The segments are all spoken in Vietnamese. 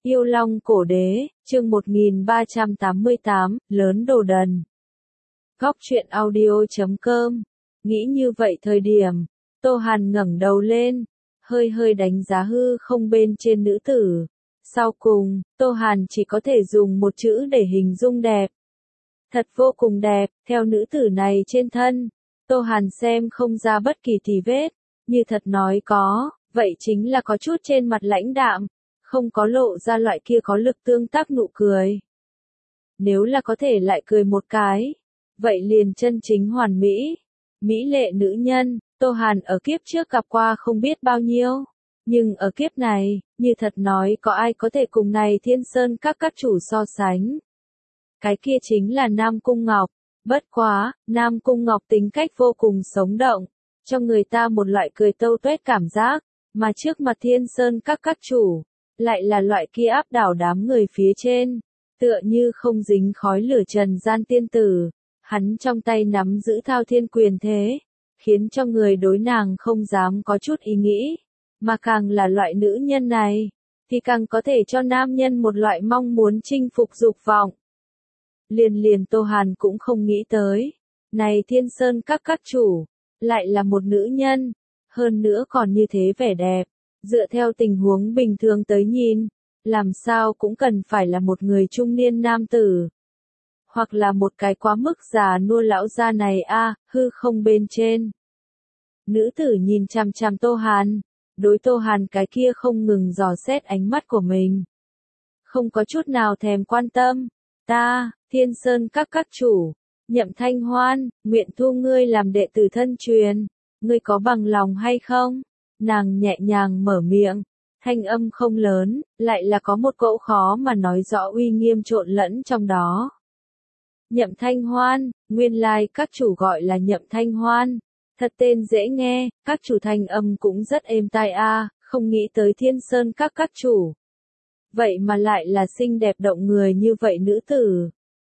Yêu Long Cổ Đế, chương 1388, lớn đồ đần. Góc truyện audio.com. Nghĩ như vậy thời điểm, Tô Hàn ngẩng đầu lên, hơi hơi đánh giá hư không bên trên nữ tử. Sau cùng, Tô Hàn chỉ có thể dùng một chữ để hình dung đẹp. Thật vô cùng đẹp, theo nữ tử này trên thân. Tô Hàn xem không ra bất kỳ tì vết, như thật nói có, vậy chính là có chút trên mặt lãnh đạm, không có lộ ra loại kia có lực tương tác nụ cười. Nếu là có thể lại cười một cái, vậy liền chân chính hoàn mỹ. Mỹ lệ nữ nhân, Tô Hàn ở kiếp trước gặp qua không biết bao nhiêu, nhưng ở kiếp này, như thật nói có ai có thể cùng này Thiên Sơn các chủ so sánh. Cái kia chính là Nam Cung Ngọc, bất quá, Nam Cung Ngọc tính cách vô cùng sống động, cho người ta một loại cười tâu tuét cảm giác, mà trước mặt Thiên Sơn các chủ, lại là loại kia áp đảo đám người phía trên, tựa như không dính khói lửa trần gian tiên tử, hắn trong tay nắm giữ thao thiên quyền thế, khiến cho người đối nàng không dám có chút ý nghĩ, mà càng là loại nữ nhân này, thì càng có thể cho nam nhân một loại mong muốn chinh phục dục vọng. Liền Tô Hàn cũng không nghĩ tới, này Thiên Sơn các chủ, lại là một nữ nhân, hơn nữa còn như thế vẻ đẹp. Dựa theo tình huống bình thường tới nhìn, làm sao cũng cần phải là một người trung niên nam tử. Hoặc là một cái quá mức già nua lão gia này hư không bên trên. Nữ tử nhìn chằm chằm Tô Hàn, đối Tô Hàn cái kia không ngừng dò xét ánh mắt của mình. Không có chút nào thèm quan tâm, ta, Thiên Sơn các chủ, Nhậm Thanh Hoan, nguyện thu ngươi làm đệ tử thân truyền, ngươi có bằng lòng hay không? Nàng nhẹ nhàng mở miệng, thanh âm không lớn, lại là có một cỗ khó mà nói rõ uy nghiêm trộn lẫn trong đó. Nhậm Thanh Hoan, nguyên lai các chủ gọi là Nhậm Thanh Hoan, thật tên dễ nghe, các chủ thanh âm cũng rất êm tai không nghĩ tới Thiên Sơn các chủ. Vậy mà lại là xinh đẹp động người như vậy nữ tử.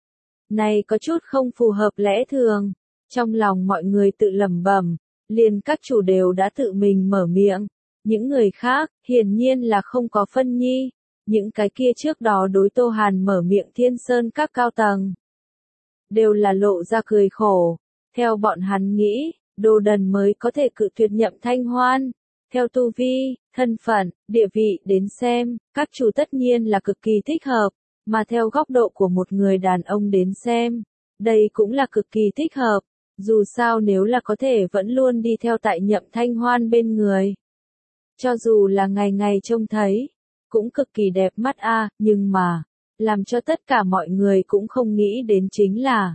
Này có chút không phù hợp lẽ thường, trong lòng mọi người tự lẩm bẩm. Liền các chủ đều đã tự mình mở miệng, những người khác, hiển nhiên là không có phân nhi, những cái kia trước đó đối Tô Hàn mở miệng Thiên Sơn các cao tầng. Đều là lộ ra cười khổ, theo bọn hắn nghĩ, đồ đần mới có thể cự tuyệt Nhậm Thanh Hoan, theo tu vi, thân phận, địa vị đến xem, các chủ tất nhiên là cực kỳ thích hợp, mà theo góc độ của một người đàn ông đến xem, đây cũng là cực kỳ thích hợp. Dù sao nếu là có thể vẫn luôn đi theo tại Nhậm Thanh Hoan bên người. Cho dù là ngày ngày trông thấy, cũng cực kỳ đẹp mắt nhưng mà, làm cho tất cả mọi người cũng không nghĩ đến chính là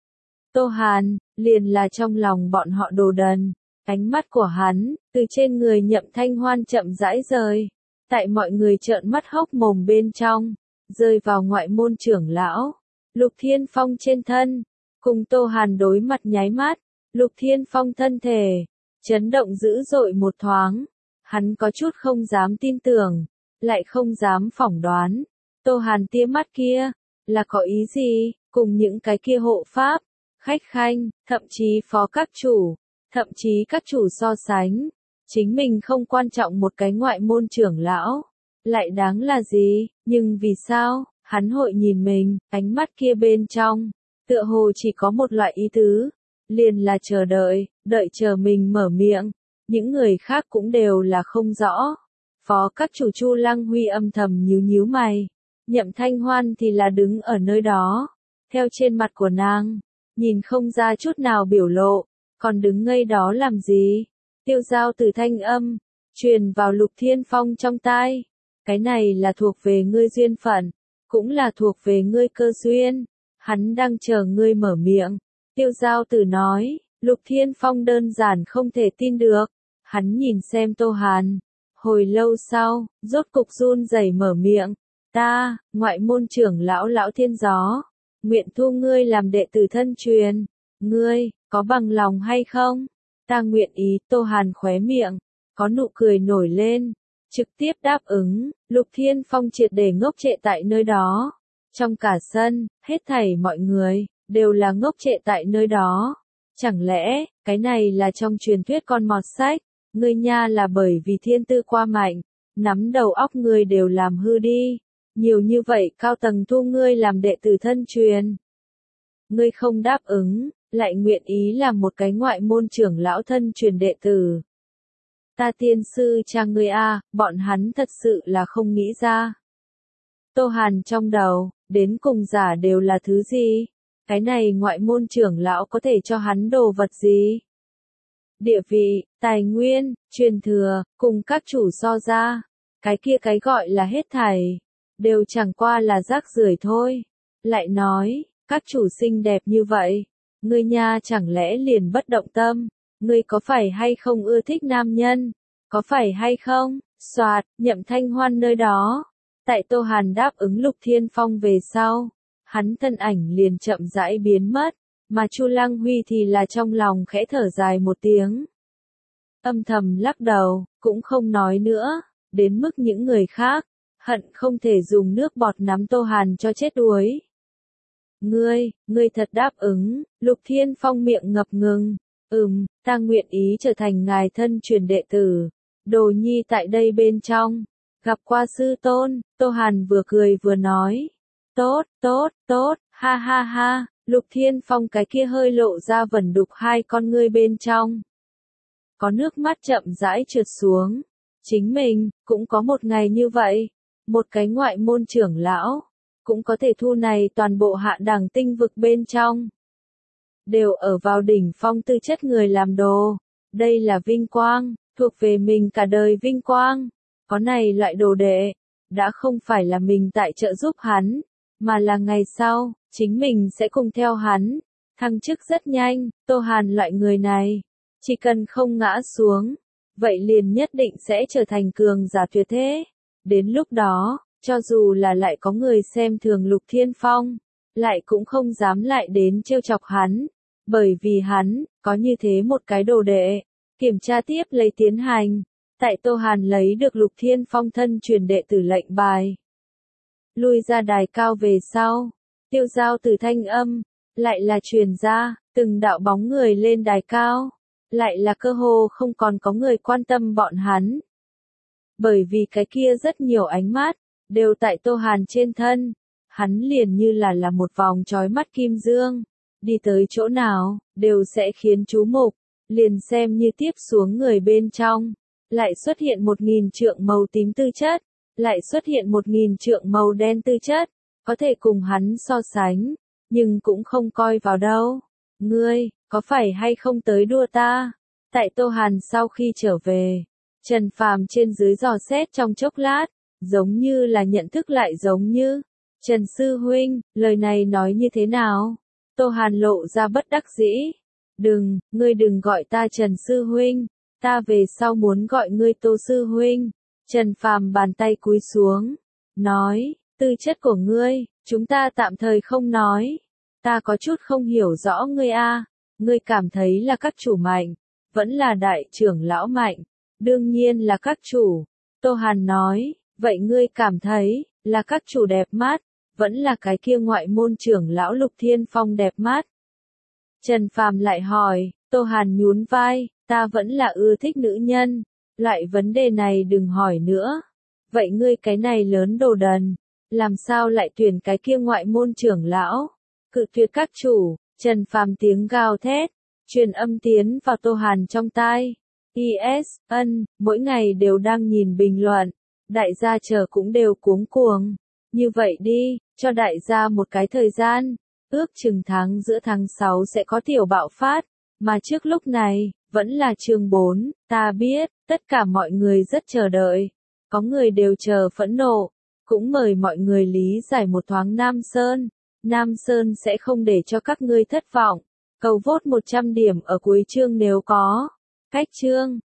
Tô Hàn, liền là trong lòng bọn họ đồ đần. Ánh mắt của hắn, từ trên người Nhậm Thanh Hoan chậm rãi rời, tại mọi người trợn mắt hốc mồm bên trong, rơi vào ngoại môn trưởng lão, Lục Thiên Phong trên thân. Cùng Tô Hàn đối mặt nháy mắt, Lục Thiên Phong thân thể, chấn động dữ dội một thoáng, hắn có chút không dám tin tưởng, lại không dám phỏng đoán, Tô Hàn tia mắt kia, là có ý gì, cùng những cái kia hộ pháp, khách khanh, thậm chí phó các chủ, thậm chí các chủ so sánh, chính mình không quan trọng một cái ngoại môn trưởng lão, lại đáng là gì, nhưng vì sao, hắn hội nhìn mình, ánh mắt kia bên trong. Tựa hồ chỉ có một loại ý tứ, liền là chờ đợi chờ mình mở miệng, những người khác cũng đều là không rõ. Phó các chủ Chu Lăng Huy âm thầm nhíu mày, Nhậm Thanh Hoan thì là đứng ở nơi đó, theo trên mặt của nàng, nhìn không ra chút nào biểu lộ, còn đứng ngây đó làm gì? Tiêu Giao từ thanh âm, truyền vào Lục Thiên Phong trong tai, cái này là thuộc về ngươi duyên phận, cũng là thuộc về ngươi cơ duyên. Hắn đang chờ ngươi mở miệng. Tiêu Giao Tử nói, Lục Thiên Phong đơn giản không thể tin được. Hắn nhìn xem Tô Hàn. Hồi lâu sau, rốt cục run rẩy mở miệng. Ta, ngoại môn trưởng lão Thiên Gió. Nguyện thu ngươi làm đệ tử thân truyền. Ngươi, có bằng lòng hay không? Ta nguyện ý. Tô Hàn khóe miệng. Có nụ cười nổi lên. Trực tiếp đáp ứng. Lục Thiên Phong triệt để ngốc trệ tại nơi đó. Trong cả sân, hết thảy mọi người, đều là ngốc trệ tại nơi đó. Chẳng lẽ, cái này là trong truyền thuyết con mọt sách, ngươi nha là bởi vì thiên tư qua mạnh, nắm đầu óc ngươi đều làm hư đi. nhiều như vậy cao tầng thu ngươi làm đệ tử thân truyền. Ngươi không đáp ứng, lại nguyện ý làm một cái ngoại môn trưởng lão thân truyền đệ tử. Ta tiên sư cha ngươi a, bọn hắn thật sự là không nghĩ ra. Tô Hàn trong đầu, đến cùng giả đều là thứ gì? Cái này ngoại môn trưởng lão có thể cho hắn đồ vật gì? Địa vị, tài nguyên, truyền thừa, cùng các chủ so ra. Cái kia cái gọi là hết thảy, đều chẳng qua là rác rưởi thôi. Lại nói, các chủ xinh đẹp như vậy, ngươi nha chẳng lẽ liền bất động tâm, ngươi có phải hay không ưa thích nam nhân, có phải hay không? Soạt, Nhậm Thanh Hoan nơi đó. Tại Tô Hàn đáp ứng Lục Thiên Phong về sau, hắn thân ảnh liền chậm rãi biến mất, mà Chu Lăng Huy thì là trong lòng khẽ thở dài một tiếng. Âm thầm lắc đầu, cũng không nói nữa, đến mức những người khác, hận không thể dùng nước bọt nắm Tô Hàn cho chết đuối. Ngươi thật đáp ứng, Lục Thiên Phong miệng ngập ngừng, ta nguyện ý trở thành ngài thân truyền đệ tử, Đồ Nhi tại đây bên trong, gặp qua sư tôn, Tô Hàn vừa cười vừa nói, tốt, ha ha ha, Lục Thiên Phong cái kia hơi lộ ra vẩn đục hai con ngươi bên trong. Có nước mắt chậm rãi trượt xuống, chính mình, cũng có một ngày như vậy, một cái ngoại môn trưởng lão, cũng có thể thu này toàn bộ hạ đẳng tinh vực bên trong. Đều ở vào đỉnh phong tư chất người làm đồ, đây là vinh quang, thuộc về mình cả đời vinh quang, có này loại đồ đệ, đã không phải là mình tại trợ giúp hắn, mà là ngày sau, chính mình sẽ cùng theo hắn, thăng chức rất nhanh, Tô Hàn loại người này, chỉ cần không ngã xuống, vậy liền nhất định sẽ trở thành cường giả tuyệt thế. Đến lúc đó, cho dù là lại có người xem thường Lục Thiên Phong, lại cũng không dám lại đến trêu chọc hắn, bởi vì hắn, có như thế một cái đồ đệ, kiểm tra tiếp lấy tiến hành, tại Tô Hàn lấy được Lục Thiên Phong thân truyền đệ tử lệnh bài. Lui ra đài cao về sau, tiêu giao từ thanh âm, lại là truyền ra, từng đạo bóng người lên đài cao, lại là cơ hồ không còn có người quan tâm bọn hắn. Bởi vì cái kia rất nhiều ánh mắt, đều tại Tô Hàn trên thân, hắn liền như là một vòng trói mắt kim dương, đi tới chỗ nào, đều sẽ khiến chú mục, liền xem như tiếp xuống người bên trong, lại xuất hiện 1000 trượng màu tím tư chất, lại xuất hiện 1000 trượng màu đen tư chất, có thể cùng hắn so sánh, nhưng cũng không coi vào đâu. Ngươi, có phải hay không tới đua ta? Tại Tô Hàn sau khi trở về, Trần Phàm trên dưới dò xét trong chốc lát, giống như là nhận thức lại giống như, Trần Sư Huynh, lời này nói như thế nào? Tô Hàn lộ ra bất đắc dĩ. Ngươi đừng gọi ta Trần Sư Huynh, ta về sau muốn gọi ngươi Tô Sư Huynh. Trần Phàm bàn tay cúi xuống, nói, tư chất của ngươi, chúng ta tạm thời không nói. Ta có chút không hiểu rõ ngươi a, ngươi cảm thấy là các chủ mạnh, vẫn là đại trưởng lão mạnh, đương nhiên là các chủ. Tô Hàn nói, vậy ngươi cảm thấy, là các chủ đẹp mắt, vẫn là cái kia ngoại môn trưởng lão Lục Thiên Phong đẹp mắt. Trần Phàm lại hỏi, Tô Hàn nhún vai, ta vẫn là ưa thích nữ nhân, loại vấn đề này đừng hỏi nữa. Vậy ngươi cái này lớn đồ đần, làm sao lại tuyển cái kia ngoại môn trưởng lão? Cự tuyệt các chủ, Trần Phàm tiếng gào thét, truyền âm tiến vào Tô Hàn trong tai. Mỗi ngày đều đang nhìn bình luận, đại gia chờ cũng đều cuống cuồng. Như vậy đi, cho đại gia một cái thời gian, ước chừng giữa tháng 6 sẽ có tiểu bạo phát, mà trước lúc này, vẫn là chương 4, ta biết, tất cả mọi người rất chờ đợi, có người đều chờ phẫn nộ, cũng mời mọi người lý giải một thoáng Nam Sơn sẽ không để cho các ngươi thất vọng, cầu vote 100 điểm ở cuối chương nếu có, cách chương.